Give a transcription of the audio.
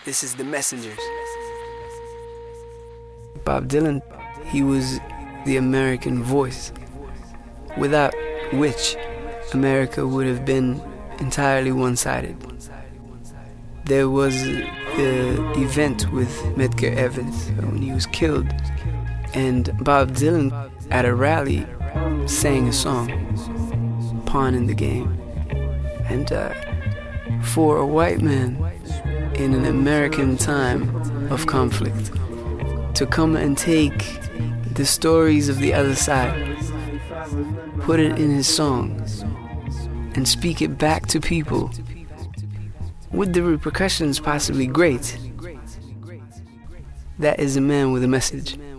This is The Messengers. Bob Dylan, he was the American voice, without which America would have been entirely one-sided. There was the event with Medgar Evers when he was killed, and Bob Dylan at a rally sang a song, Pawn in the Game. And for a white man in an American time of conflict to come and take the stories of the other side, put it in his songs, and speak it back to people, with the repercussions possibly great, that is a man with a message.